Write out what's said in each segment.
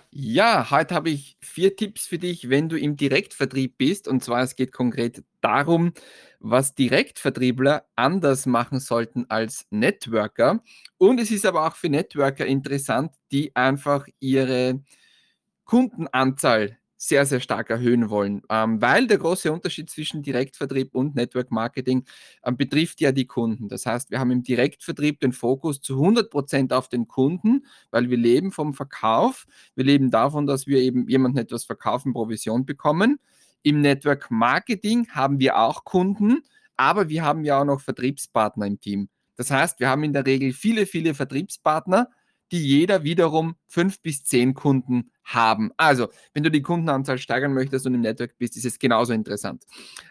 Ja, heute habe ich 4 Tipps für dich, wenn du im Direktvertrieb bist. Und zwar, es geht konkret darum, was Direktvertriebler anders machen sollten als Networker. Und es ist aber auch für Networker interessant, die einfach ihre Kundenanzahl sehr, sehr stark erhöhen wollen, weil der große Unterschied zwischen Direktvertrieb und Network Marketing betrifft ja die Kunden. Das heißt, wir haben im Direktvertrieb den Fokus zu 100% auf den Kunden, weil wir leben vom Verkauf. Wir leben davon, dass wir eben jemandem etwas verkaufen, Provision bekommen. Im Network Marketing haben wir auch Kunden, aber wir haben ja auch noch Vertriebspartner im Team. Das heißt, wir haben in der Regel viele, viele Vertriebspartner, die jeder wiederum 5 bis 10 Kunden haben. Also, wenn du die Kundenanzahl steigern möchtest und im Network bist, ist es genauso interessant.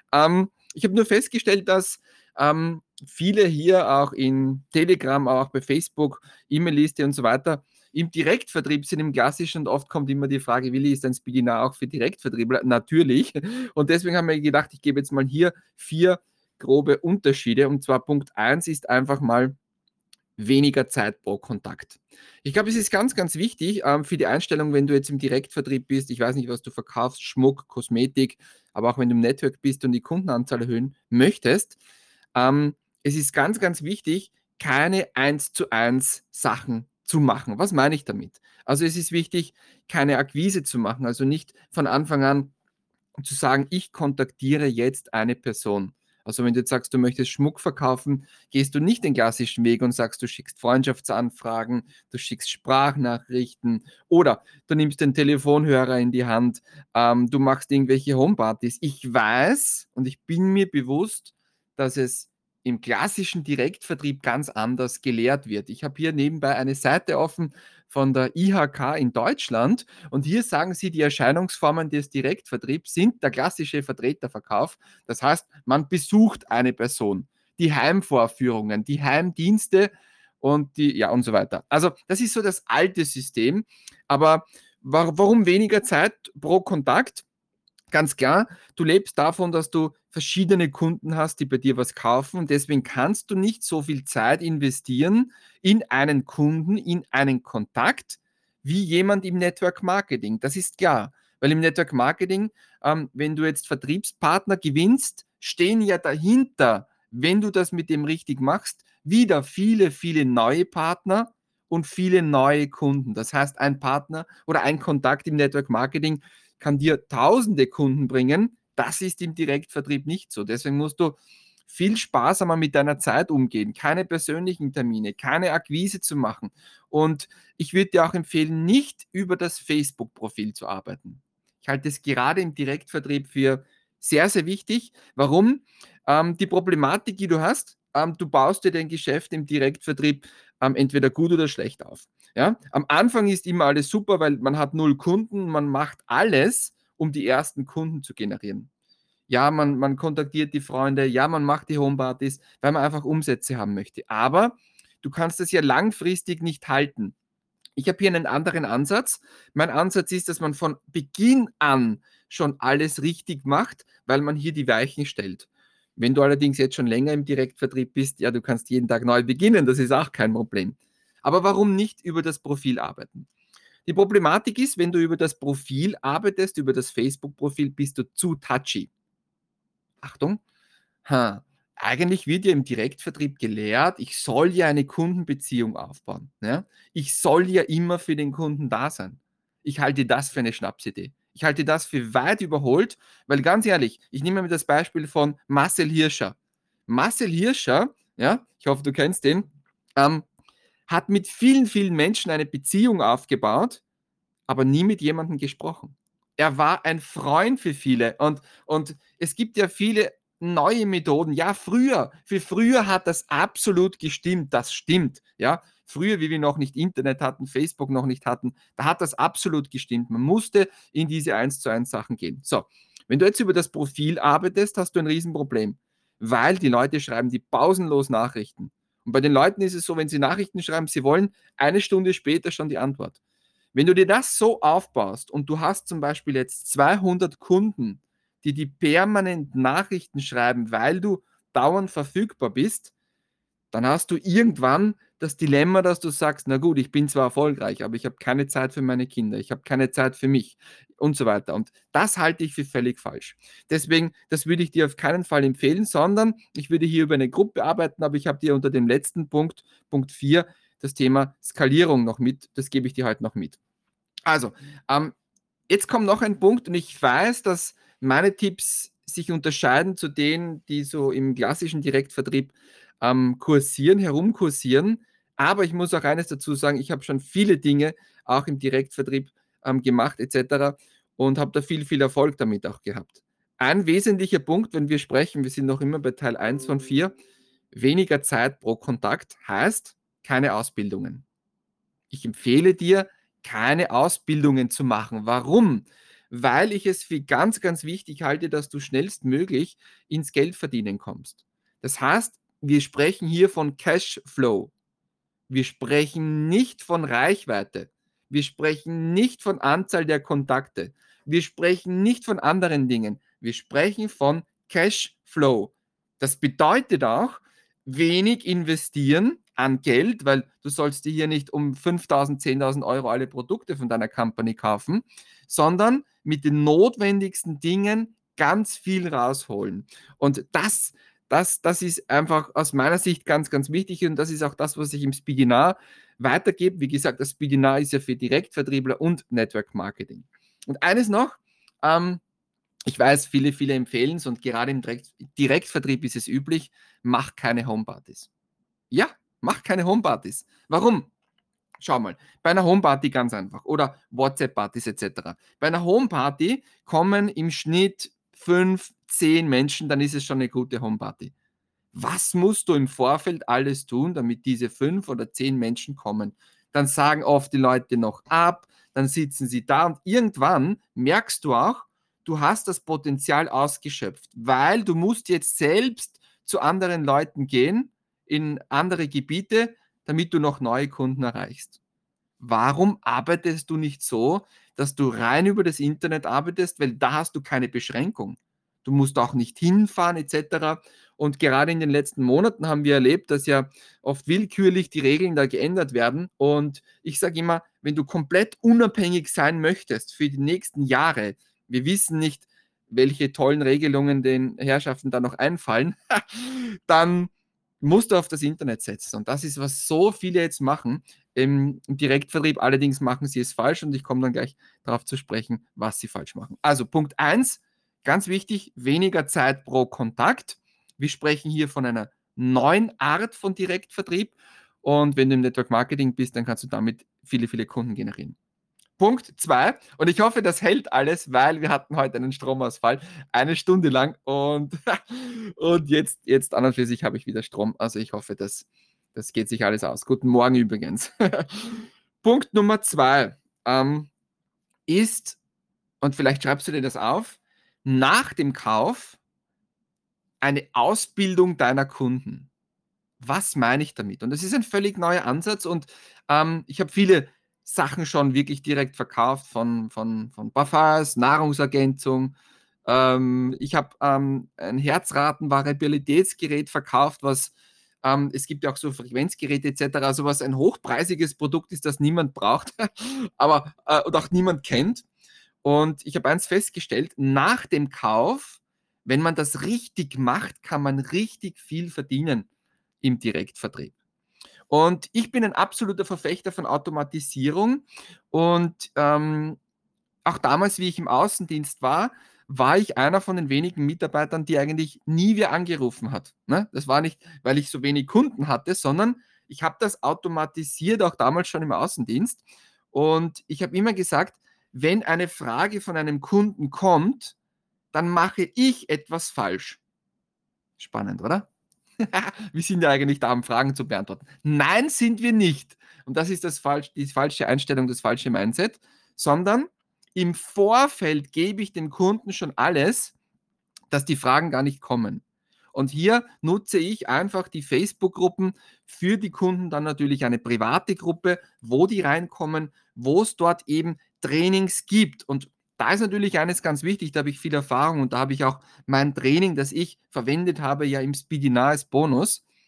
Ich habe nur festgestellt, dass viele hier auch in Telegram, auch bei Facebook, E-Mail-Liste und so weiter, im Direktvertrieb sind im klassischen und oft kommt immer die Frage, Willi, ist ein Speedinar auch für Direktvertriebler? Natürlich. Und deswegen haben wir gedacht, ich gebe jetzt mal hier 4 grobe Unterschiede. Und zwar Punkt 1 ist einfach mal weniger Zeit pro Kontakt. Ich glaube, es ist ganz, ganz wichtig für die Einstellung, wenn du jetzt im Direktvertrieb bist. Ich weiß nicht, was du verkaufst, Schmuck, Kosmetik, aber auch wenn du im Network bist und die Kundenanzahl erhöhen möchtest. Es ist ganz, ganz wichtig, keine 1:1 Sachen zu machen. Was meine ich damit? Also es ist wichtig, keine Akquise zu machen, also nicht von Anfang an zu sagen, ich kontaktiere jetzt eine Person. Also wenn du jetzt sagst, du möchtest Schmuck verkaufen, gehst du nicht den klassischen Weg und sagst, du schickst Freundschaftsanfragen, du schickst Sprachnachrichten oder du nimmst den Telefonhörer in die Hand, du machst irgendwelche Homepartys. Ich weiß und ich bin mir bewusst, dass es im klassischen Direktvertrieb ganz anders gelehrt wird. Ich habe hier nebenbei eine Seite offen von der IHK in Deutschland und hier sagen sie, die Erscheinungsformen des Direktvertriebs sind der klassische Vertreterverkauf. Das heißt, man besucht eine Person, die Heimvorführungen, die Heimdienste und und so weiter. Also, das ist so das alte System. Aber warum weniger Zeit pro Kontakt? Ganz klar, du lebst davon, dass du verschiedene Kunden hast, die bei dir was kaufen und deswegen kannst du nicht so viel Zeit investieren in einen Kunden, in einen Kontakt, wie jemand im Network Marketing. Das ist klar, weil im Network Marketing, wenn du jetzt Vertriebspartner gewinnst, stehen ja dahinter, wenn du das mit dem richtig machst, wieder viele, viele neue Partner und viele neue Kunden. Das heißt, ein Partner oder ein Kontakt im Network Marketing kann dir tausende Kunden bringen. Das ist im Direktvertrieb nicht so. Deswegen musst du viel sparsamer mit deiner Zeit umgehen, keine persönlichen Termine, keine Akquise zu machen. Und ich würde dir auch empfehlen, nicht über das Facebook-Profil zu arbeiten. Ich halte es gerade im Direktvertrieb für sehr, sehr wichtig. Warum? Die Problematik, die du hast, du baust dir dein Geschäft im Direktvertrieb entweder gut oder schlecht auf. Ja? Am Anfang ist immer alles super, weil man hat 0 Kunden, man macht alles, um die ersten Kunden zu generieren. Ja, man kontaktiert die Freunde, ja, man macht die Homepartys, weil man einfach Umsätze haben möchte. Aber du kannst das ja langfristig nicht halten. Ich habe hier einen anderen Ansatz. Mein Ansatz ist, dass man von Beginn an schon alles richtig macht, weil man hier die Weichen stellt. Wenn du allerdings jetzt schon länger im Direktvertrieb bist, ja, du kannst jeden Tag neu beginnen, das ist auch kein Problem. Aber warum nicht über das Profil arbeiten? Die Problematik ist, wenn du über das Profil arbeitest, über das Facebook-Profil, bist du zu touchy. Achtung, ha, eigentlich wird ja im Direktvertrieb gelehrt, ich soll ja eine Kundenbeziehung aufbauen. Ja? Ich soll ja immer für den Kunden da sein. Ich halte das für eine Schnapsidee. Ich halte das für weit überholt, weil ganz ehrlich, ich nehme mir das Beispiel von Marcel Hirscher. Marcel Hirscher, ja, ich hoffe, du kennst den, ähm, hat mit vielen, vielen Menschen eine Beziehung aufgebaut, aber nie mit jemandem gesprochen. Er war ein Freund für viele und es gibt ja viele neue Methoden. Ja, für früher hat das absolut gestimmt, das stimmt, ja. Früher, wie wir noch nicht Internet hatten, Facebook noch nicht hatten, da hat das absolut gestimmt. Man musste in diese 1:1 Sachen gehen. So, wenn du jetzt über das Profil arbeitest, hast du ein Riesenproblem, weil die Leute schreiben die pausenlos Nachrichten. Und bei den Leuten ist es so, wenn sie Nachrichten schreiben, sie wollen eine Stunde später schon die Antwort. Wenn du dir das so aufbaust und du hast zum Beispiel jetzt 200 Kunden, die permanent Nachrichten schreiben, weil du dauernd verfügbar bist, Dann hast du irgendwann das Dilemma, dass du sagst, na gut, ich bin zwar erfolgreich, aber ich habe keine Zeit für meine Kinder, ich habe keine Zeit für mich und so weiter. Und das halte ich für völlig falsch. Deswegen, das würde ich dir auf keinen Fall empfehlen, sondern ich würde hier über eine Gruppe arbeiten, aber ich habe dir unter dem letzten Punkt, Punkt 4, das Thema Skalierung noch mit. Das gebe ich dir heute noch mit. Also, jetzt kommt noch ein Punkt und ich weiß, dass meine Tipps sich unterscheiden zu denen, die so im klassischen Direktvertrieb kursieren, herumkursieren. Aber ich muss auch eines dazu sagen, ich habe schon viele Dinge auch im Direktvertrieb gemacht etc. und habe da viel, viel Erfolg damit auch gehabt. Ein wesentlicher Punkt, wenn wir sprechen, wir sind noch immer bei Teil 1 von 4, weniger Zeit pro Kontakt heißt keine Ausbildungen. Ich empfehle dir, keine Ausbildungen zu machen. Warum? Weil ich es für ganz, ganz wichtig halte, dass du schnellstmöglich ins Geldverdienen kommst. Das heißt, wir sprechen hier von Cashflow. Wir sprechen nicht von Reichweite. Wir sprechen nicht von Anzahl der Kontakte. Wir sprechen nicht von anderen Dingen. Wir sprechen von Cashflow. Das bedeutet auch, wenig investieren an Geld, weil du sollst dir hier nicht um 5.000, 10.000 Euro alle Produkte von deiner Company kaufen, sondern mit den notwendigsten Dingen ganz viel rausholen. Und das ist einfach aus meiner Sicht ganz, ganz wichtig und das ist auch das, was ich im Speedinar weitergebe. Wie gesagt, das Speedinar ist ja für Direktvertriebler und Network Marketing. Und eines noch, ich weiß, viele, viele empfehlen es und gerade im Direktvertrieb ist es üblich, mach keine Homepartys. Ja, mach keine Homepartys. Warum? Schau mal, bei einer Homeparty ganz einfach oder WhatsApp-Partys etc. Bei einer Homeparty kommen im Schnitt 5, 10 Menschen, dann ist es schon eine gute Homeparty. Was musst du im Vorfeld alles tun, damit diese 5 oder 10 Menschen kommen? Dann sagen oft die Leute noch ab, dann sitzen sie da und irgendwann merkst du auch, du hast das Potenzial ausgeschöpft, weil du musst jetzt selbst zu anderen Leuten gehen, in andere Gebiete, damit du noch neue Kunden erreichst. Warum arbeitest du nicht so, dass du rein über das Internet arbeitest, weil da hast du keine Beschränkung. Du musst auch nicht hinfahren etc. Und gerade in den letzten Monaten haben wir erlebt, dass ja oft willkürlich die Regeln da geändert werden. Und ich sage immer, wenn du komplett unabhängig sein möchtest für die nächsten Jahre, wir wissen nicht, welche tollen Regelungen den Herrschaften da noch einfallen, dann musst du auf das Internet setzen. Und das ist, was so viele jetzt machen im Direktvertrieb. Allerdings machen sie es falsch und ich komme dann gleich darauf zu sprechen, was sie falsch machen. Also Punkt 1, ganz wichtig, weniger Zeit pro Kontakt. Wir sprechen hier von einer neuen Art von Direktvertrieb und wenn du im Network Marketing bist, dann kannst du damit viele, viele Kunden generieren. Punkt 2, und ich hoffe, das hält alles, weil wir hatten heute einen Stromausfall, eine Stunde lang und jetzt an und für sich habe ich wieder Strom. Also ich hoffe, das geht sich alles aus. Guten Morgen übrigens. Punkt Nummer 2 ist, und vielleicht schreibst du dir das auf, nach dem Kauf eine Ausbildung deiner Kunden. Was meine ich damit? Und das ist ein völlig neuer Ansatz und ich habe viele Sachen schon wirklich direkt verkauft von Parfums, Nahrungsergänzung. Ich habe ein Herzratenvariabilitätsgerät verkauft, was es gibt ja auch so Frequenzgeräte etc., also was ein hochpreisiges Produkt ist, das niemand braucht, aber und auch niemand kennt. Und ich habe eins festgestellt, nach dem Kauf, wenn man das richtig macht, kann man richtig viel verdienen im Direktvertrieb. Und ich bin ein absoluter Verfechter von Automatisierung und auch damals, wie ich im Außendienst war ich einer von den wenigen Mitarbeitern, die eigentlich nie wer angerufen hat. Ne? Das war nicht, weil ich so wenig Kunden hatte, sondern ich habe das automatisiert, auch damals schon im Außendienst. Und ich habe immer gesagt, wenn eine Frage von einem Kunden kommt, dann mache ich etwas falsch. Spannend, oder? Wir sind ja eigentlich da, um Fragen zu beantworten. Nein, sind wir nicht. Und das ist die falsche Einstellung, das falsche Mindset, sondern im Vorfeld gebe ich dem Kunden schon alles, dass die Fragen gar nicht kommen. Und hier nutze ich einfach die Facebook-Gruppen für die Kunden, dann natürlich eine private Gruppe, wo die reinkommen, wo es dort eben Trainings gibt. Und da ist natürlich eines ganz wichtig, da habe ich viel Erfahrung und da habe ich auch mein Training, das ich verwendet habe, ja im Speedinar als Bonus.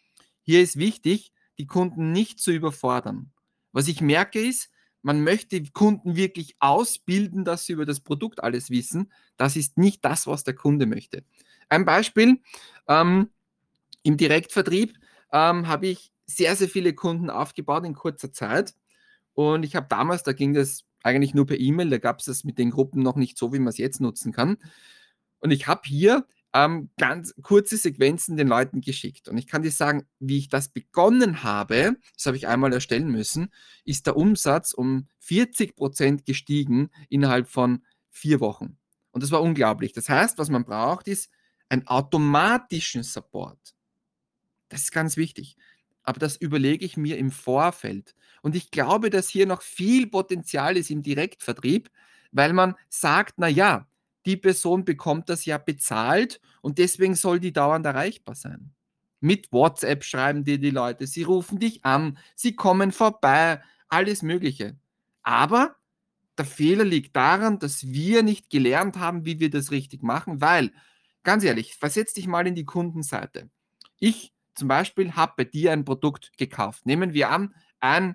hier ist wichtig, die Kunden nicht zu überfordern. Was ich merke ist, man möchte Kunden wirklich ausbilden, dass sie über das Produkt alles wissen. Das ist nicht das, was der Kunde möchte. Ein Beispiel, ähm, im Direktvertrieb habe ich sehr, sehr viele Kunden aufgebaut in kurzer Zeit. Und ich habe damals, da ging das eigentlich nur per E-Mail, da gab es das mit den Gruppen noch nicht so, wie man es jetzt nutzen kann. Und ich habe hier ganz kurze Sequenzen den Leuten geschickt. Und ich kann dir sagen, wie ich das begonnen habe, das habe ich einmal erstellen müssen, ist der Umsatz um 40% gestiegen innerhalb von 4 Wochen. Und das war unglaublich. Das heißt, was man braucht, ist einen automatischen Support. Das ist ganz wichtig. Aber das überlege ich mir im Vorfeld. Und ich glaube, dass hier noch viel Potenzial ist im Direktvertrieb, weil man sagt, na ja, die Person bekommt das ja bezahlt und deswegen soll die dauernd erreichbar sein. Mit WhatsApp schreiben dir die Leute, sie rufen dich an, sie kommen vorbei, alles Mögliche. Aber der Fehler liegt daran, dass wir nicht gelernt haben, wie wir das richtig machen, weil, ganz ehrlich, versetz dich mal in die Kundenseite. Ich zum Beispiel habe bei dir ein Produkt gekauft. Nehmen wir an, ein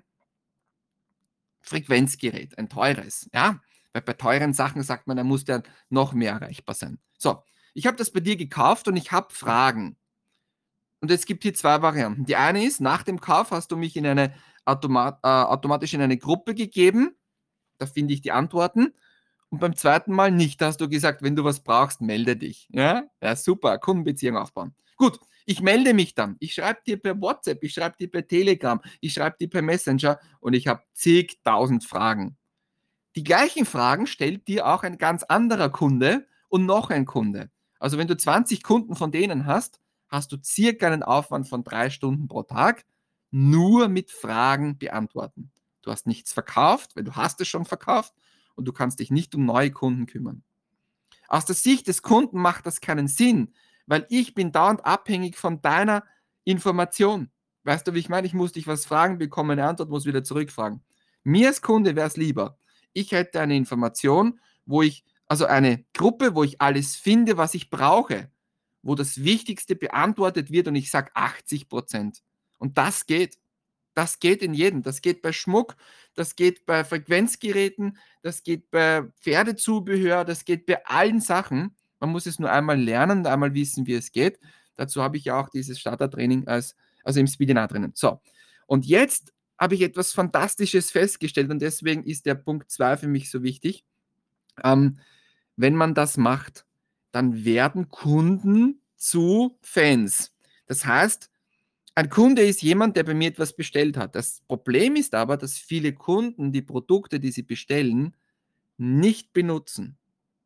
Frequenzgerät, ein teures. Ja? Weil bei teuren Sachen sagt man, da muss der noch mehr erreichbar sein. So, ich habe das bei dir gekauft und ich habe Fragen. Und es gibt hier zwei Varianten. Die eine ist, nach dem Kauf hast du mich in eine automatisch in eine Gruppe gegeben. Da finde ich die Antworten. Und beim zweiten Mal nicht. Da hast du gesagt, wenn du was brauchst, melde dich. Ja, ja, super, Kundenbeziehung aufbauen. Gut, ich melde mich dann. Ich schreibe dir per WhatsApp, ich schreibe dir per Telegram, ich schreibe dir per Messenger und ich habe zigtausend Fragen. Die gleichen Fragen stellt dir auch ein ganz anderer Kunde und noch ein Kunde. Also wenn du 20 Kunden von denen hast, hast du circa einen Aufwand von 3 Stunden pro Tag, nur mit Fragen beantworten. Du hast nichts verkauft, weil du hast es schon verkauft und du kannst dich nicht um neue Kunden kümmern. Aus der Sicht des Kunden macht das keinen Sinn, weil ich bin dauernd abhängig von deiner Information. Weißt du, wie ich meine? Ich muss dich was fragen, bekomme eine Antwort, muss wieder zurückfragen. Mir als Kunde wäre es lieber, ich hätte eine Information, also eine Gruppe, wo ich alles finde, was ich brauche, wo das Wichtigste beantwortet wird und ich sage 80%. Und das geht. Das geht in jedem. Das geht bei Schmuck, das geht bei Frequenzgeräten, das geht bei Pferdezubehör, das geht bei allen Sachen. Man muss es nur einmal lernen und einmal wissen, wie es geht. Dazu habe ich ja auch dieses Startertraining also im Speedinar drinnen. So, und jetzt habe ich etwas Fantastisches festgestellt und deswegen ist der Punkt 2 für mich so wichtig. Ähm, Wenn man das macht, dann werden Kunden zu Fans. Das heißt, ein Kunde ist jemand, der bei mir etwas bestellt hat. Das Problem ist aber, dass viele Kunden die Produkte, die sie bestellen, nicht benutzen.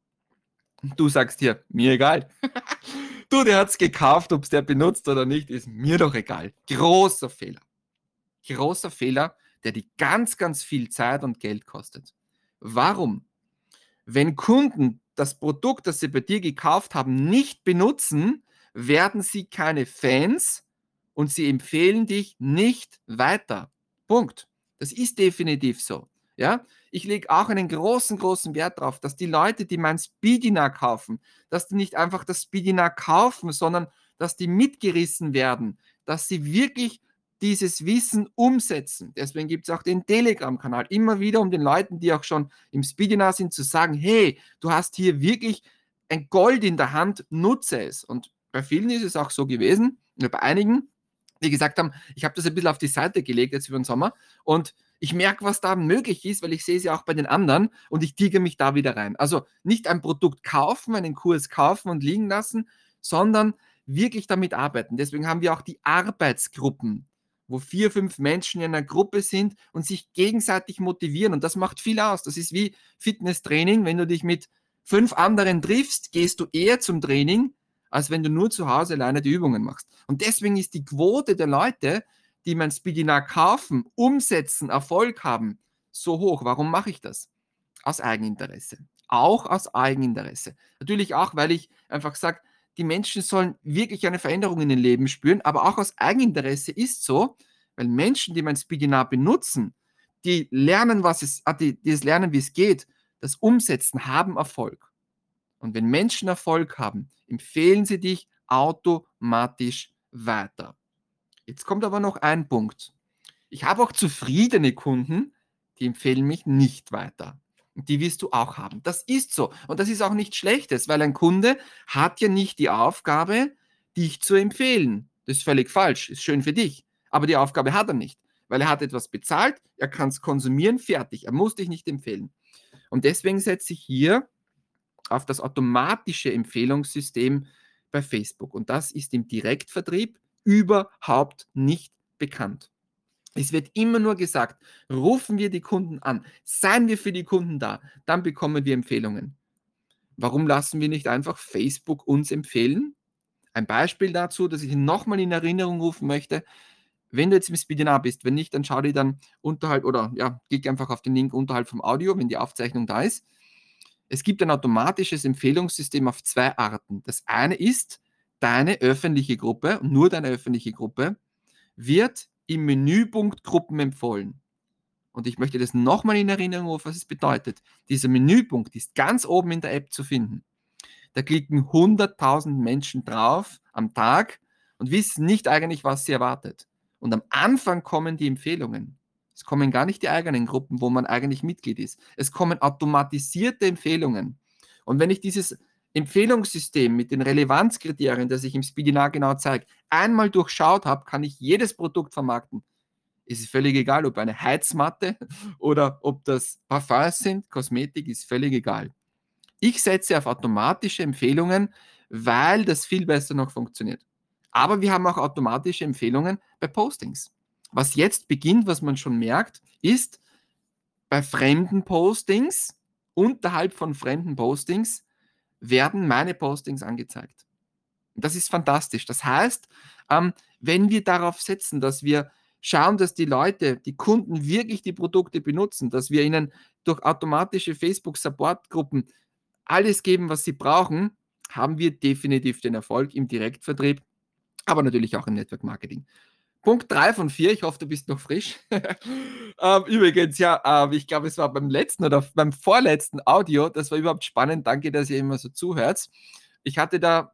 Du sagst hier, mir egal. Du, der hat es gekauft, ob es der benutzt oder nicht, ist mir doch egal. Großer Fehler. Großer Fehler, der die ganz, ganz viel Zeit und Geld kostet. Warum? Wenn Kunden das Produkt, das sie bei dir gekauft haben, nicht benutzen, werden sie keine Fans und sie empfehlen dich nicht weiter. Punkt. Das ist definitiv so. Ja? Ich lege auch einen großen, großen Wert darauf, dass die Leute, die mein Speedinar kaufen, dass die nicht einfach das Speedinar kaufen, sondern dass die mitgerissen werden, dass sie wirklich dieses Wissen umsetzen. Deswegen gibt es auch den Telegram-Kanal. Immer wieder, um den Leuten, die auch schon im Speedinar sind, zu sagen, hey, du hast hier wirklich ein Gold in der Hand, nutze es. Und bei vielen ist es auch so gewesen, bei einigen, die gesagt haben, ich habe das ein bisschen auf die Seite gelegt jetzt über den Sommer und ich merke, was da möglich ist, weil ich sehe es ja auch bei den anderen und ich tigere mich da wieder rein. Also nicht ein Produkt kaufen, einen Kurs kaufen und liegen lassen, sondern wirklich damit arbeiten. Deswegen haben wir auch die Arbeitsgruppen, wo 4, 5 Menschen in einer Gruppe sind und sich gegenseitig motivieren. Und das macht viel aus. Das ist wie Fitnesstraining. Wenn du dich mit 5 anderen triffst, gehst du eher zum Training, als wenn du nur zu Hause alleine die Übungen machst. Und deswegen ist die Quote der Leute, die mein Speedinar kaufen, umsetzen, Erfolg haben, so hoch. Warum mache ich das? Aus Eigeninteresse. Auch aus Eigeninteresse. Natürlich auch, weil ich einfach sage, die Menschen sollen wirklich eine Veränderung in ihrem Leben spüren, aber auch aus Eigeninteresse ist so, weil Menschen, die mein Speedinar benutzen, die lernen, die es lernen, wie es geht, das Umsetzen, haben Erfolg. Und wenn Menschen Erfolg haben, empfehlen sie dich automatisch weiter. Jetzt kommt aber noch ein Punkt. Ich habe auch zufriedene Kunden, die empfehlen mich nicht weiter. Und die wirst du auch haben. Das ist so. Und das ist auch nichts Schlechtes, weil ein Kunde hat ja nicht die Aufgabe, dich zu empfehlen. Das ist völlig falsch. Ist schön für dich. Aber die Aufgabe hat er nicht. Weil er hat etwas bezahlt, er kann es konsumieren, fertig. Er muss dich nicht empfehlen. Und deswegen setze ich hier auf das automatische Empfehlungssystem bei Facebook. Und das ist im Direktvertrieb überhaupt nicht bekannt. Es wird immer nur gesagt, rufen wir die Kunden an, seien wir für die Kunden da, dann bekommen wir Empfehlungen. Warum lassen wir nicht einfach Facebook uns empfehlen? Ein Beispiel dazu, das ich nochmal in Erinnerung rufen möchte. Wenn du jetzt im Speedinar bist, wenn nicht, dann schau dir dann unterhalb oder ja, klick einfach auf den Link unterhalb vom Audio, wenn die Aufzeichnung da ist. Es gibt ein automatisches Empfehlungssystem auf zwei Arten. Das eine ist, deine öffentliche Gruppe, nur deine öffentliche Gruppe, wird im Menüpunkt Gruppen empfohlen. Und ich möchte das nochmal in Erinnerung rufen, was es bedeutet. Dieser Menüpunkt ist ganz oben in der App zu finden. Da klicken 100.000 Menschen drauf am Tag und wissen nicht eigentlich, was sie erwartet. Und am Anfang kommen die Empfehlungen. Es kommen gar nicht die eigenen Gruppen, wo man eigentlich Mitglied ist. Es kommen automatisierte Empfehlungen. Und wenn ich dieses Empfehlungssystem mit den Relevanzkriterien, das ich im Speedinar genau zeige, einmal durchschaut habe, kann ich jedes Produkt vermarkten. Es ist völlig egal, ob eine Heizmatte oder ob das Parfums sind, Kosmetik, ist völlig egal. Ich setze auf automatische Empfehlungen, weil das viel besser noch funktioniert. Aber wir haben auch automatische Empfehlungen bei Postings. Was jetzt beginnt, was man schon merkt, ist bei fremden Postings, unterhalb von fremden Postings, werden meine Postings angezeigt. Das ist fantastisch. Das heißt, wenn wir darauf setzen, dass wir schauen, dass die Leute, die Kunden wirklich die Produkte benutzen, dass wir ihnen durch automatische Facebook-Support-Gruppen alles geben, was sie brauchen, haben wir definitiv den Erfolg im Direktvertrieb, aber natürlich auch im Network Marketing. Punkt 3 von 4, ich hoffe, du bist noch frisch. Übrigens, ja, ich glaube, es war beim letzten oder beim vorletzten Audio, das war überhaupt spannend, danke, dass ihr immer so zuhört. Ich hatte da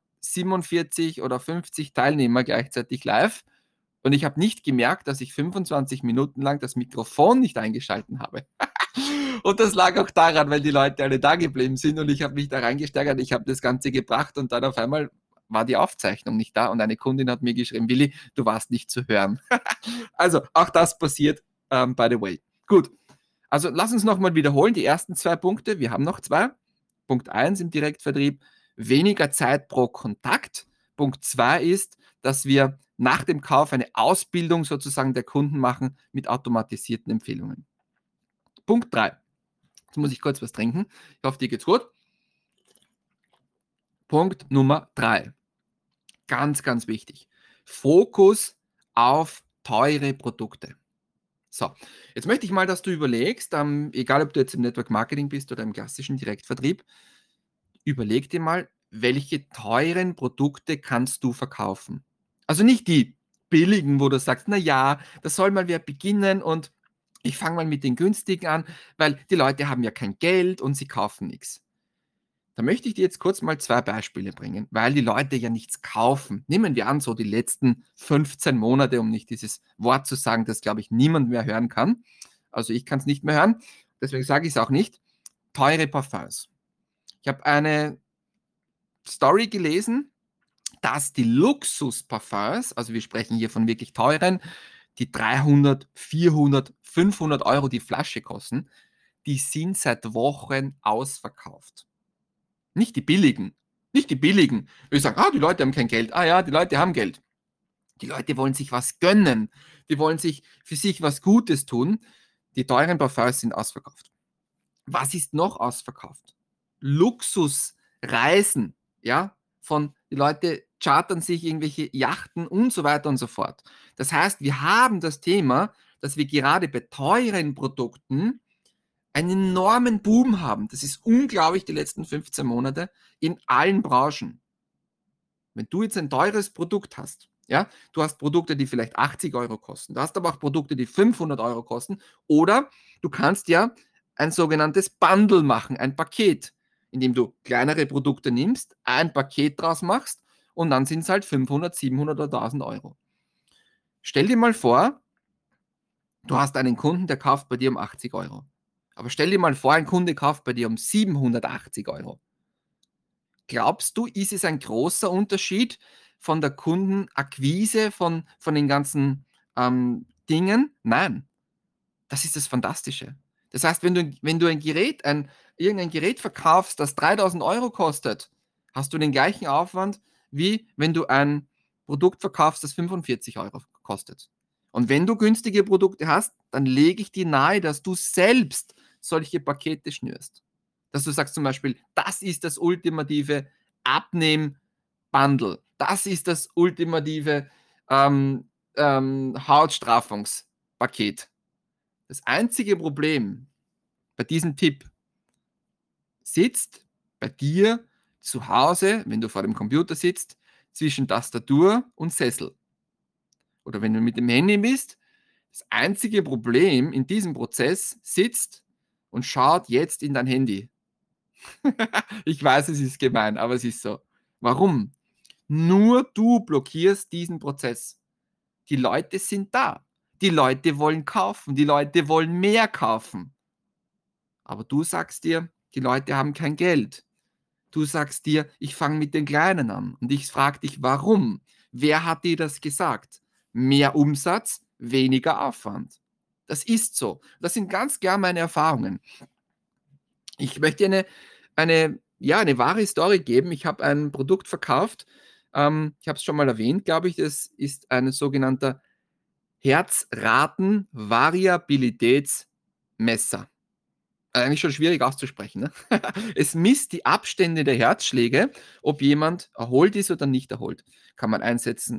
47 oder 50 Teilnehmer gleichzeitig live und ich habe nicht gemerkt, dass ich 25 Minuten lang das Mikrofon nicht eingeschalten habe. Und das lag auch daran, weil die Leute alle da geblieben sind und ich habe mich da reingesteigert, ich habe das Ganze gebracht und dann auf einmal war die Aufzeichnung nicht da und eine Kundin hat mir geschrieben, Willi, du warst nicht zu hören. Also auch das passiert, by the way. Gut, also lass uns nochmal wiederholen, die ersten zwei Punkte, wir haben noch zwei. Punkt 1 im Direktvertrieb, weniger Zeit pro Kontakt. Punkt 2 ist, dass wir nach dem Kauf eine Ausbildung sozusagen der Kunden machen mit automatisierten Empfehlungen. Punkt 3. Jetzt muss ich kurz was trinken. Ich hoffe, dir geht's gut. Punkt Nummer 3. Ganz, ganz wichtig. Fokus auf teure Produkte. So, jetzt möchte ich mal, dass du überlegst, egal ob du jetzt im Network Marketing bist oder im klassischen Direktvertrieb, überleg dir mal, welche teuren Produkte kannst du verkaufen. Also nicht die billigen, wo du sagst, na ja, das soll mal wer beginnen und ich fange mal mit den günstigen an, weil die Leute haben ja kein Geld und sie kaufen nichts. Da möchte ich dir jetzt kurz mal zwei Beispiele bringen, weil die Leute ja nichts kaufen. Nehmen wir an, so die letzten 15 Monate, um nicht dieses Wort zu sagen, das, glaube ich, niemand mehr hören kann. Also ich kann es nicht mehr hören, deswegen sage ich es auch nicht. Teure Parfums. Ich habe eine Story gelesen, dass die Luxusparfums, also wir sprechen hier von wirklich teuren, die 300, 400, 500 Euro die Flasche kosten, die sind seit Wochen ausverkauft. Nicht die billigen. Nicht die billigen. Wir sagen, die Leute haben kein Geld. Ja, die Leute haben Geld. Die Leute wollen sich was gönnen. Die wollen sich für sich was Gutes tun. Die teuren Parfums sind ausverkauft. Was ist noch ausverkauft? Luxusreisen, ja, die Leute chartern sich irgendwelche Yachten und so weiter und so fort. Das heißt, wir haben das Thema, dass wir gerade bei teuren Produkten einen enormen Boom haben. Das ist unglaublich, die letzten 15 Monate in allen Branchen. Wenn du jetzt ein teures Produkt hast, ja, du hast Produkte, die vielleicht 80 Euro kosten, du hast aber auch Produkte, die 500 Euro kosten, oder du kannst ja ein sogenanntes Bundle machen, ein Paket, in dem du kleinere Produkte nimmst, ein Paket draus machst und dann sind es halt 500, 700 oder 1000 Euro. Stell dir mal vor, du hast einen Kunden, der kauft bei dir um 80 Euro. Aber stell dir mal vor, ein Kunde kauft bei dir um 780 Euro. Glaubst du, ist es ein großer Unterschied von der Kundenakquise, von den ganzen Dingen? Nein, das ist das Fantastische. Das heißt, wenn du irgendein Gerät verkaufst, das 3.000 Euro kostet, hast du den gleichen Aufwand, wie wenn du ein Produkt verkaufst, das 45 Euro kostet. Und wenn du günstige Produkte hast, dann lege ich dir nahe, dass du selbst solche Pakete schnürst. Dass du sagst zum Beispiel, das ist das ultimative Abnehm-Bundle. Das ist das ultimative Hautstraffungspaket. Das einzige Problem bei diesem Tipp sitzt bei dir zu Hause, wenn du vor dem Computer sitzt, zwischen Tastatur und Sessel. Oder wenn du mit dem Handy bist, das einzige Problem in diesem Prozess sitzt und schaut jetzt in dein Handy. Ich weiß, es ist gemein, aber es ist so. Warum? Nur du blockierst diesen Prozess. Die Leute sind da. Die Leute wollen kaufen. Die Leute wollen mehr kaufen. Aber du sagst dir, die Leute haben kein Geld. Du sagst dir, ich fange mit den Kleinen an. Und ich frage dich, warum? Wer hat dir das gesagt? Mehr Umsatz, weniger Aufwand. Das ist so. Das sind ganz klar meine Erfahrungen. Ich möchte dir eine wahre Story geben. Ich habe ein Produkt verkauft. Ich habe es schon mal erwähnt, glaube ich. Das ist ein sogenannter Herzratenvariabilitätsmesser. Eigentlich schon schwierig auszusprechen. Ne? Es misst die Abstände der Herzschläge, ob jemand erholt ist oder nicht erholt. Kann man einsetzen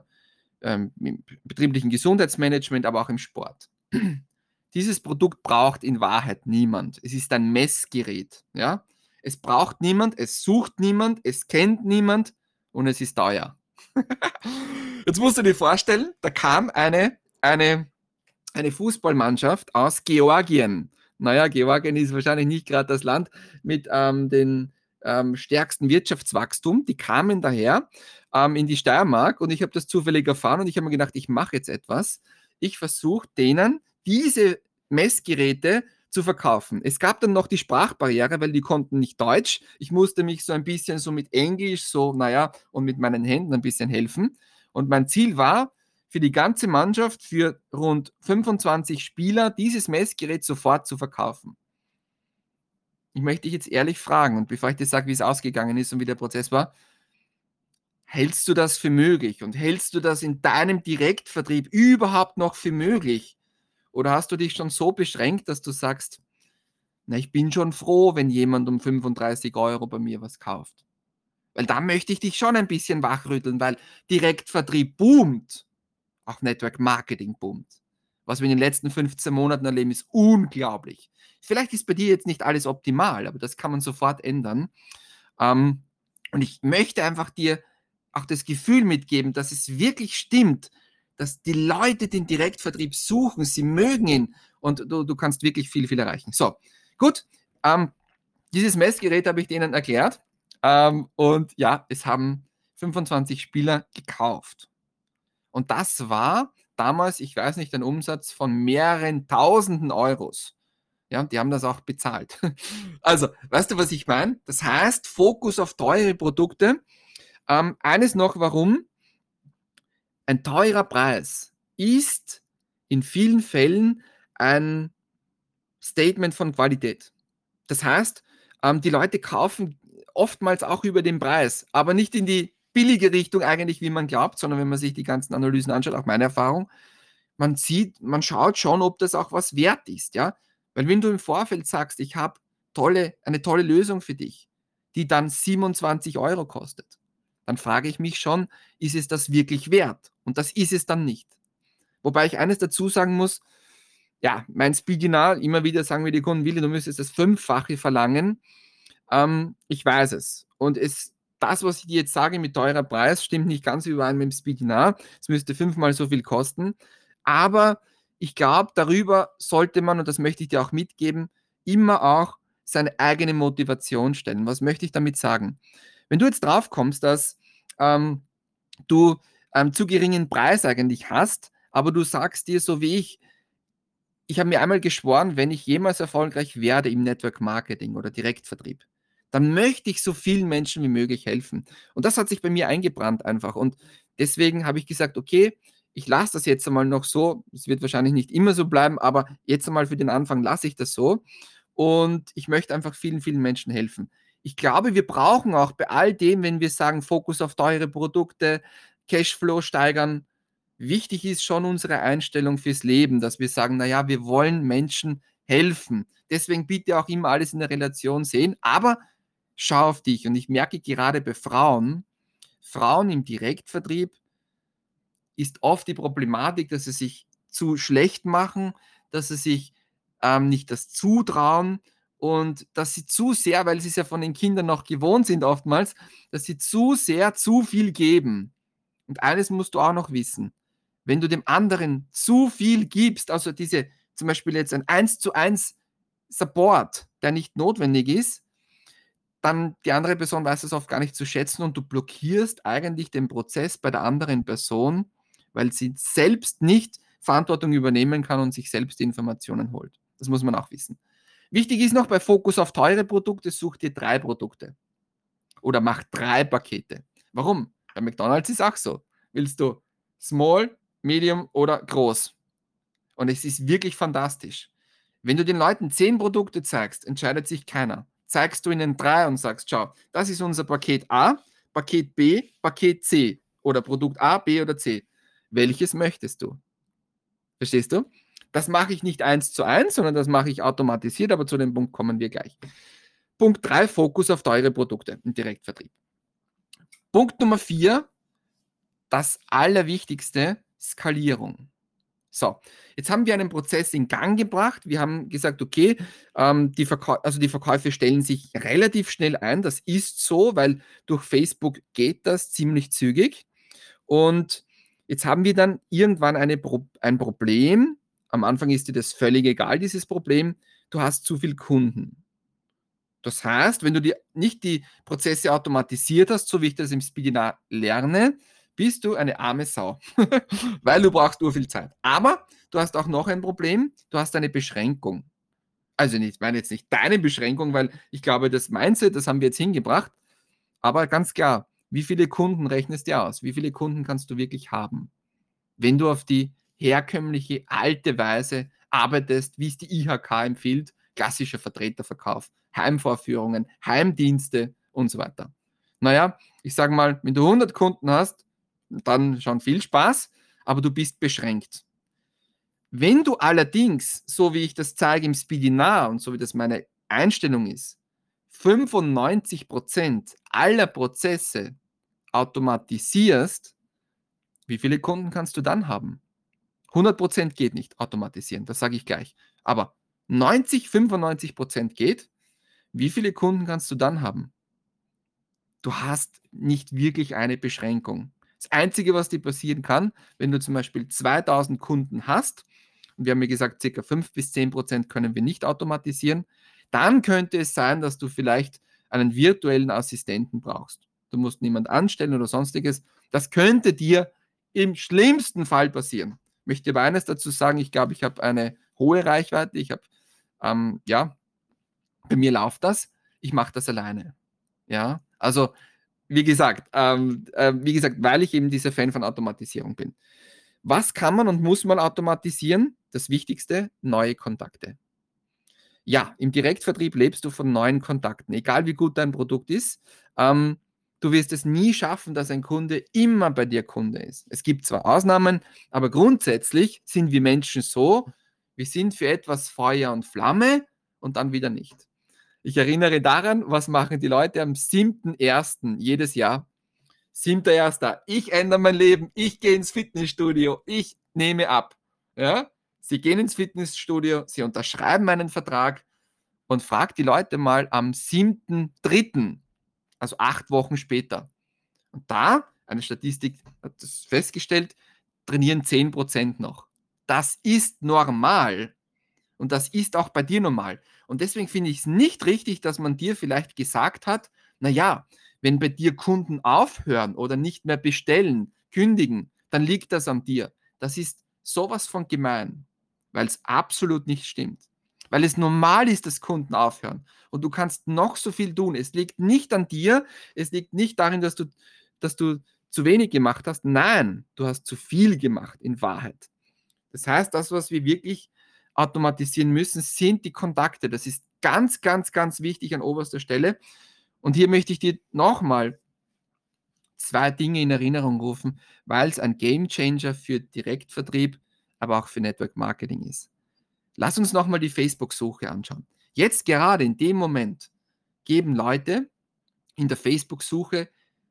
im betrieblichen Gesundheitsmanagement, aber auch im Sport. Dieses Produkt braucht in Wahrheit niemand. Es ist ein Messgerät. Ja? Es braucht niemand, es sucht niemand, es kennt niemand und es ist teuer. Jetzt musst du dir vorstellen, da kam eine Fußballmannschaft aus Georgien. Naja, Georgien ist wahrscheinlich nicht gerade das Land mit den stärksten Wirtschaftswachstum. Die kamen daher in die Steiermark und ich habe das zufällig erfahren und ich habe mir gedacht, ich mache jetzt etwas. Ich versuche denen diese Messgeräte zu verkaufen. Es gab dann noch die Sprachbarriere, weil die konnten nicht Deutsch. Ich musste mich so ein bisschen so mit Englisch, so, naja, und mit meinen Händen ein bisschen helfen. Und mein Ziel war, für die ganze Mannschaft, für rund 25 Spieler, dieses Messgerät sofort zu verkaufen. Ich möchte dich jetzt ehrlich fragen, und bevor ich dir sage, wie es ausgegangen ist und wie der Prozess war, hältst du das für möglich und hältst du das in deinem Direktvertrieb überhaupt noch für möglich? Oder hast du dich schon so beschränkt, dass du sagst, na, ich bin schon froh, wenn jemand um 35 Euro bei mir was kauft? Weil da möchte ich dich schon ein bisschen wachrütteln, weil Direktvertrieb boomt. Auch Network Marketing boomt. Was wir in den letzten 15 Monaten erleben, ist unglaublich. Vielleicht ist bei dir jetzt nicht alles optimal, aber das kann man sofort ändern. Und ich möchte einfach dir auch das Gefühl mitgeben, dass es wirklich stimmt, dass die Leute den Direktvertrieb suchen, sie mögen ihn und du kannst wirklich viel, viel erreichen. So, gut. Dieses Messgerät habe ich denen erklärt und ja, es haben 25 Spieler gekauft. Und das war damals, ich weiß nicht, ein Umsatz von mehreren Tausenden Euros. Ja, und die haben das auch bezahlt. Also, weißt du, was ich meine? Das heißt, Fokus auf teure Produkte. Eines noch, warum? Ein teurer Preis ist in vielen Fällen ein Statement von Qualität. Das heißt, die Leute kaufen oftmals auch über den Preis, aber nicht in die billige Richtung eigentlich, wie man glaubt, sondern wenn man sich die ganzen Analysen anschaut, auch meine Erfahrung, man schaut schon, ob das auch was wert ist, ja. Weil wenn du im Vorfeld sagst, ich habe eine tolle Lösung für dich, die dann 27 Euro kostet, dann frage ich mich schon, ist es das wirklich wert? Und das ist es dann nicht. Wobei ich eines dazu sagen muss, ja, mein Speedinar, immer wieder sagen mir die Kunden, Willi, du müsstest das Fünffache verlangen. Ich weiß es. Und das, was ich dir jetzt sage mit teurer Preis, stimmt nicht ganz überein mit dem Speedinar. Es müsste 5-mal so viel kosten. Aber ich glaube, darüber sollte man, und das möchte ich dir auch mitgeben, immer auch seine eigene Motivation stellen. Was möchte ich damit sagen? Wenn du jetzt drauf kommst, dass du zu geringen Preis eigentlich hast, aber du sagst dir so wie ich habe mir einmal geschworen, wenn ich jemals erfolgreich werde im Network Marketing oder Direktvertrieb, dann möchte ich so vielen Menschen wie möglich helfen. Und das hat sich bei mir eingebrannt einfach. Und deswegen habe ich gesagt, okay, ich lasse das jetzt einmal noch so. Es wird wahrscheinlich nicht immer so bleiben, aber jetzt einmal für den Anfang lasse ich das so. Und ich möchte einfach vielen, vielen Menschen helfen. Ich glaube, wir brauchen auch bei all dem, wenn wir sagen, Fokus auf teure Produkte, Cashflow steigern, wichtig ist schon unsere Einstellung fürs Leben, dass wir sagen, naja, wir wollen Menschen helfen. Deswegen bitte auch immer alles in der Relation sehen, aber schau auf dich. Und ich merke gerade bei Frauen im Direktvertrieb ist oft die Problematik, dass sie sich zu schlecht machen, dass sie sich nicht das zutrauen und dass sie zu sehr, weil sie es ja von den Kindern noch gewohnt sind oftmals, dass sie zu sehr zu viel geben. Und eines musst du auch noch wissen. Wenn du dem anderen zu viel gibst, also diese, zum Beispiel jetzt ein 1:1 Support, der nicht notwendig ist, dann die andere Person weiß es oft gar nicht zu schätzen und du blockierst eigentlich den Prozess bei der anderen Person, weil sie selbst nicht Verantwortung übernehmen kann und sich selbst die Informationen holt. Das muss man auch wissen. Wichtig ist noch bei Fokus auf teure Produkte, such dir 3 Produkte oder mach 3 Pakete. Warum? Bei McDonald's ist auch so. Willst du Small, Medium oder groß? Und es ist wirklich fantastisch. Wenn du den Leuten 10 Produkte zeigst, entscheidet sich keiner. Zeigst du ihnen 3 und sagst, schau, das ist unser Paket A, Paket B, Paket C oder Produkt A, B oder C. Welches möchtest du? Verstehst du? Das mache ich nicht 1:1, sondern das mache ich automatisiert, aber zu dem Punkt kommen wir gleich. Punkt 3, Fokus auf teure Produkte im Direktvertrieb. Punkt Nummer 4, das Allerwichtigste, Skalierung. So, jetzt haben wir einen Prozess in Gang gebracht. Wir haben gesagt, okay, die Verkäufe stellen sich relativ schnell ein. Das ist so, weil durch Facebook geht das ziemlich zügig. Und jetzt haben wir dann irgendwann ein Problem. Am Anfang ist dir das völlig egal, dieses Problem. Du hast zu viele Kunden. Das heißt, wenn du dir nicht die Prozesse automatisiert hast, so wie ich das im Speedinar lerne, bist du eine arme Sau, weil du brauchst nur viel Zeit. Aber du hast auch noch ein Problem, du hast eine Beschränkung. Also ich meine jetzt nicht deine Beschränkung, weil ich glaube, das Mindset, das haben wir jetzt hingebracht. Aber ganz klar, wie viele Kunden rechnest du aus? Wie viele Kunden kannst du wirklich haben? Wenn du auf die herkömmliche alte Weise arbeitest, wie es die IHK empfiehlt, klassischer Vertreterverkauf, Heimvorführungen, Heimdienste und so weiter. Naja, ich sage mal, wenn du 100 Kunden hast, dann schon viel Spaß, aber du bist beschränkt. Wenn du allerdings, so wie ich das zeige im Speedinar und so wie das meine Einstellung ist, 95% aller Prozesse automatisierst, wie viele Kunden kannst du dann haben? 100% geht nicht automatisieren, das sage ich gleich. Aber 95% geht. Wie viele Kunden kannst du dann haben? Du hast nicht wirklich eine Beschränkung. Das Einzige, was dir passieren kann, wenn du zum Beispiel 2000 Kunden hast, und wir haben ja gesagt, ca. 5-10% können wir nicht automatisieren, dann könnte es sein, dass du vielleicht einen virtuellen Assistenten brauchst. Du musst niemand anstellen oder sonstiges. Das könnte dir im schlimmsten Fall passieren. Ich möchte aber eines dazu sagen, ich glaube, ich habe eine hohe Reichweite. Ja, bei mir läuft das. Ich mache das alleine. Ja, also wie gesagt, weil ich eben dieser Fan von Automatisierung bin. Was kann man und muss man automatisieren? Das Wichtigste, neue Kontakte. Ja, im Direktvertrieb lebst du von neuen Kontakten, egal wie gut dein Produkt ist. Du wirst es nie schaffen, dass ein Kunde immer bei dir Kunde ist. Es gibt zwar Ausnahmen, aber grundsätzlich sind wir Menschen so, wir sind für etwas Feuer und Flamme und dann wieder nicht. Ich erinnere daran, was machen die Leute am 7.1. jedes Jahr? 7.1. Ich ändere mein Leben, ich gehe ins Fitnessstudio, ich nehme ab. Ja? Sie gehen ins Fitnessstudio, sie unterschreiben einen Vertrag und fragt die Leute mal am 7.3., also 8 Wochen später. Und da, eine Statistik hat das festgestellt, trainieren 10% noch. Das ist normal. Und das ist auch bei dir normal. Und deswegen finde ich es nicht richtig, dass man dir vielleicht gesagt hat, naja, wenn bei dir Kunden aufhören oder nicht mehr bestellen, kündigen, dann liegt das an dir. Das ist sowas von gemein, weil es absolut nicht stimmt. Weil es normal ist, dass Kunden aufhören. Und du kannst noch so viel tun. Es liegt nicht an dir, es liegt nicht darin, dass du zu wenig gemacht hast. Nein, du hast zu viel gemacht, in Wahrheit. Das heißt, das, was wir wirklich automatisieren müssen, sind die Kontakte. Das ist ganz, ganz, ganz wichtig an oberster Stelle. Und hier möchte ich dir nochmal zwei Dinge in Erinnerung rufen, weil es ein Gamechanger für Direktvertrieb, aber auch für Network Marketing ist. Lass uns nochmal die Facebook-Suche anschauen. Jetzt gerade in dem Moment geben Leute in der Facebook-Suche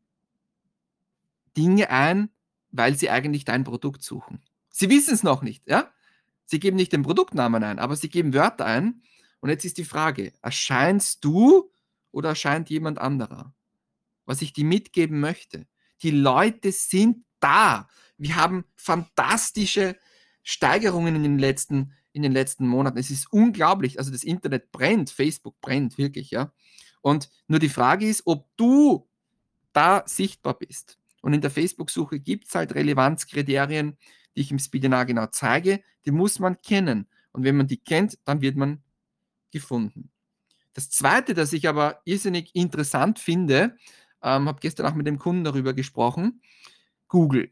Dinge ein, weil sie eigentlich dein Produkt suchen. Sie wissen es noch nicht, ja? Sie geben nicht den Produktnamen ein, aber sie geben Wörter ein. Und jetzt ist die Frage, erscheinst du oder erscheint jemand anderer? Was ich dir mitgeben möchte. Die Leute sind da. Wir haben fantastische Steigerungen in den letzten Monaten. Es ist unglaublich. Also das Internet brennt, Facebook brennt wirklich, ja. Und nur die Frage ist, ob du da sichtbar bist. Und in der Facebook-Suche gibt es halt Relevanzkriterien, die ich im Speedinar genau zeige. Die muss man kennen. Und wenn man die kennt, dann wird man gefunden. Das Zweite, das ich aber irrsinnig interessant finde, habe gestern auch mit dem Kunden darüber gesprochen, Google.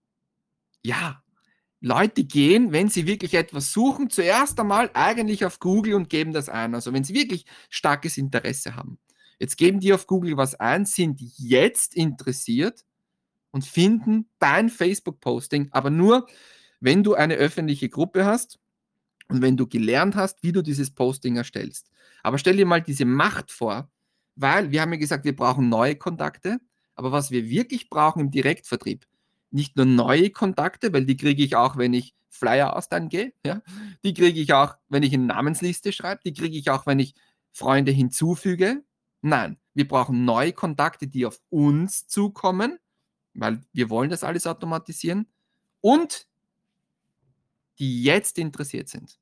Ja, Leute gehen, wenn sie wirklich etwas suchen, zuerst einmal eigentlich auf Google und geben das ein. Also wenn sie wirklich starkes Interesse haben. Jetzt geben die auf Google was ein, sind jetzt interessiert und finden dein Facebook-Posting, aber nur, wenn du eine öffentliche Gruppe hast und wenn du gelernt hast, wie du dieses Posting erstellst. Aber stell dir mal diese Macht vor, weil wir haben ja gesagt, wir brauchen neue Kontakte, aber was wir wirklich brauchen im Direktvertrieb, nicht nur neue Kontakte, weil die kriege ich auch, wenn ich Flyer austeilen gehe, ja? Die kriege ich auch, wenn ich eine Namensliste schreibe, die kriege ich auch, wenn ich Freunde hinzufüge. Nein, wir brauchen neue Kontakte, die auf uns zukommen, weil wir wollen das alles automatisieren und die jetzt interessiert sind.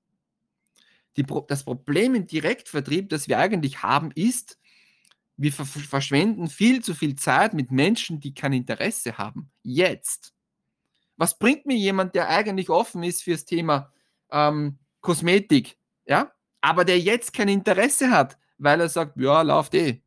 Das Problem im Direktvertrieb, das wir eigentlich haben, ist, wir verschwenden viel zu viel Zeit mit Menschen, die kein Interesse haben. Jetzt. Was bringt mir jemand, der eigentlich offen ist fürs Thema Kosmetik, ja, aber der jetzt kein Interesse hat, weil er sagt, ja, läuft eh.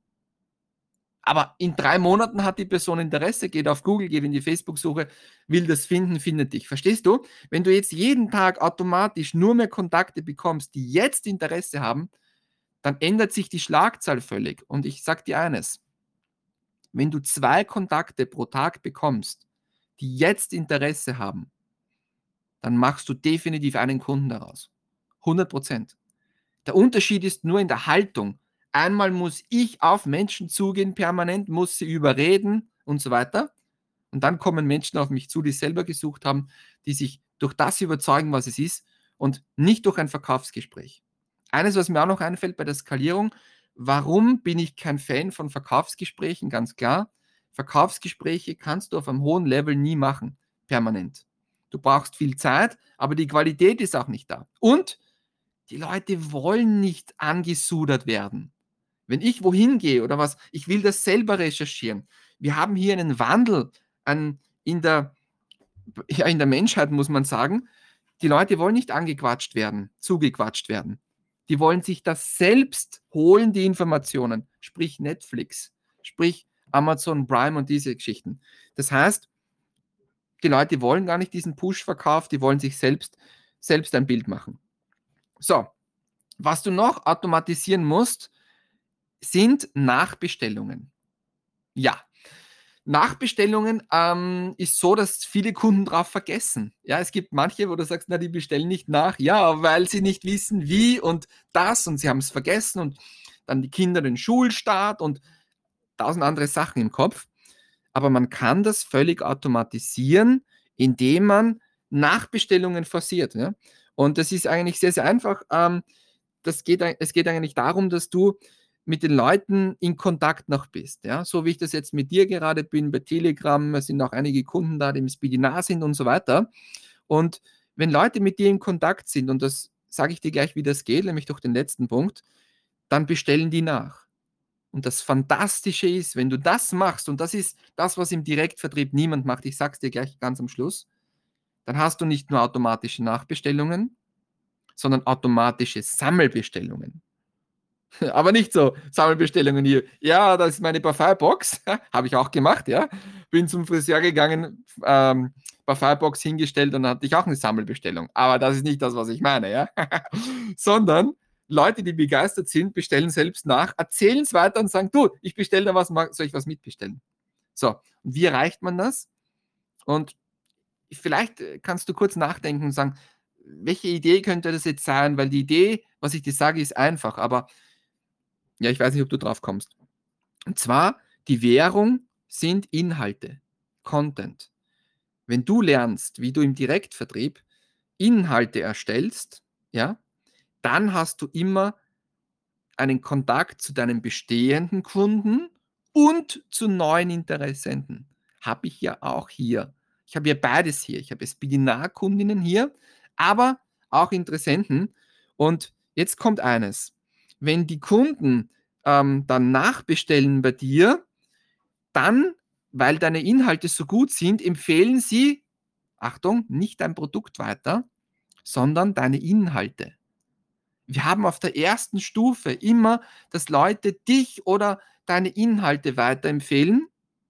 Aber in 3 Monaten hat die Person Interesse, geht auf Google, geht in die Facebook-Suche, will das finden, findet dich. Verstehst du? Wenn du jetzt jeden Tag automatisch nur mehr Kontakte bekommst, die jetzt Interesse haben, dann ändert sich die Schlagzahl völlig. Und ich sage dir eines, wenn du 2 Kontakte pro Tag bekommst, die jetzt Interesse haben, dann machst du definitiv einen Kunden daraus. 100%. Der Unterschied ist nur in der Haltung. Einmal muss ich auf Menschen zugehen, permanent, muss sie überreden und so weiter. Und dann kommen Menschen auf mich zu, die selber gesucht haben, die sich durch das überzeugen, was es ist und nicht durch ein Verkaufsgespräch. Eines, was mir auch noch einfällt bei der Skalierung, warum bin ich kein Fan von Verkaufsgesprächen? Ganz klar, Verkaufsgespräche kannst du auf einem hohen Level nie machen, permanent. Du brauchst viel Zeit, aber die Qualität ist auch nicht da. Und die Leute wollen nicht angesudert werden. Wenn ich wohin gehe oder was, ich will das selber recherchieren. Wir haben hier einen Wandel an, in, der, ja, in der Menschheit, muss man sagen. Die Leute wollen nicht angequatscht werden, zugequatscht werden. Die wollen sich das selbst holen, die Informationen. Sprich Netflix, sprich Amazon Prime und diese Geschichten. Das heißt, die Leute wollen gar nicht diesen Push-Verkauf, die wollen sich selbst ein Bild machen. So, was du noch automatisieren musst, sind Nachbestellungen. Ja, Nachbestellungen ist so, dass viele Kunden drauf vergessen. Ja, es gibt manche, wo du sagst, na, die bestellen nicht nach. Ja, weil sie nicht wissen, wie und das und sie haben es vergessen und dann die Kinder den Schulstart und 1000 andere Sachen im Kopf. Aber man kann das völlig automatisieren, indem man Nachbestellungen forciert. Ja? Und das ist eigentlich sehr, sehr einfach. Es geht eigentlich darum, dass du mit den Leuten in Kontakt noch bist. Ja? So wie ich das jetzt mit dir gerade bin bei Telegram, es sind auch einige Kunden da, die im Speedinar sind und so weiter. Und wenn Leute mit dir in Kontakt sind, und das sage ich dir gleich, wie das geht, nämlich durch den letzten Punkt, dann bestellen die nach. Und das Fantastische ist, wenn du das machst, und das ist das, was im Direktvertrieb niemand macht, ich sage es dir gleich ganz am Schluss, dann hast du nicht nur automatische Nachbestellungen, sondern automatische Sammelbestellungen. Aber nicht so Sammelbestellungen hier. Ja, das ist meine Parfumbox. Habe ich auch gemacht, ja. Bin zum Friseur gegangen, Parfumbox hingestellt und dann hatte ich auch eine Sammelbestellung. Aber das ist nicht das, was ich meine, ja. Sondern Leute, die begeistert sind, bestellen selbst nach, erzählen es weiter und sagen, du, ich bestelle da was, soll ich was mitbestellen? So, und wie erreicht man das? Und vielleicht kannst du kurz nachdenken und sagen, welche Idee könnte das jetzt sein? Weil die Idee, was ich dir sage, ist einfach, aber ja, ich weiß nicht, ob du drauf kommst. Und zwar, die Währung sind Inhalte, Content. Wenn du lernst, wie du im Direktvertrieb Inhalte erstellst, ja, dann hast du immer einen Kontakt zu deinen bestehenden Kunden und zu neuen Interessenten. Habe ich ja auch hier. Ich habe ja beides hier. Ich habe Webinar-Kundinnen hier, aber auch Interessenten. Und jetzt kommt eines. Wenn die Kunden dann nachbestellen bei dir, dann, weil deine Inhalte so gut sind, empfehlen sie, Achtung, nicht dein Produkt weiter, sondern deine Inhalte. Wir haben auf der ersten Stufe immer, dass Leute dich oder deine Inhalte weiterempfehlen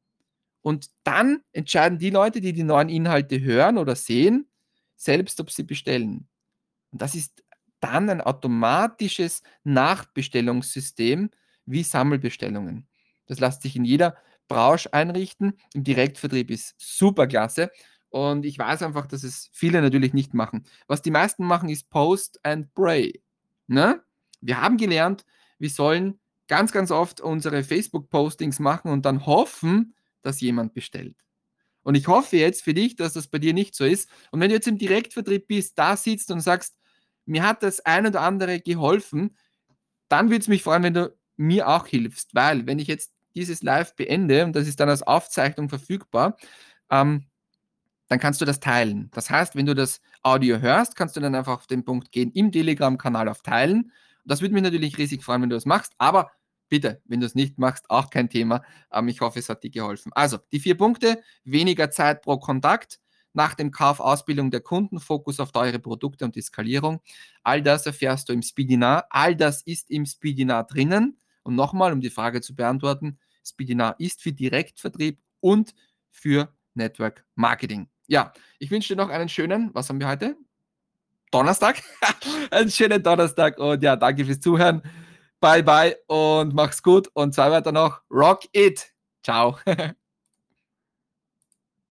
und dann entscheiden die Leute, die die neuen Inhalte hören oder sehen, selbst, ob sie bestellen. Und das ist dann ein automatisches Nachbestellungssystem wie Sammelbestellungen. Das lässt sich in jeder Branche einrichten. Im Direktvertrieb ist super klasse. Und ich weiß einfach, dass es viele natürlich nicht machen. Was die meisten machen, ist Post and Pray. Ne? Wir haben gelernt, wir sollen ganz, ganz oft unsere Facebook-Postings machen und dann hoffen, dass jemand bestellt. Und ich hoffe jetzt für dich, dass das bei dir nicht so ist. Und wenn du jetzt im Direktvertrieb bist, da sitzt und sagst, mir hat das ein oder andere geholfen, dann würde es mich freuen, wenn du mir auch hilfst. Weil, wenn ich jetzt dieses Live beende und das ist dann als Aufzeichnung verfügbar, dann kannst du das teilen. Das heißt, wenn du das Audio hörst, kannst du dann einfach auf den Punkt gehen, im Telegram-Kanal auf Teilen. Das würde mich natürlich riesig freuen, wenn du das machst, aber bitte, wenn du es nicht machst, auch kein Thema. Ich hoffe, es hat dir geholfen. Also, die 4 Punkte: weniger Zeit pro Kontakt, nach dem Kauf Ausbildung der Kunden, Fokus auf teure Produkte und die Skalierung. All das erfährst du im Speedinar. All das ist im Speedinar drinnen. Und nochmal, um die Frage zu beantworten, Speedinar ist für Direktvertrieb und für Network Marketing. Ja, ich wünsche dir noch einen schönen, was haben wir heute? Donnerstag? Einen schönen Donnerstag und ja, danke fürs Zuhören. Bye, bye und mach's gut und 2 weiter noch. Rock it. Ciao.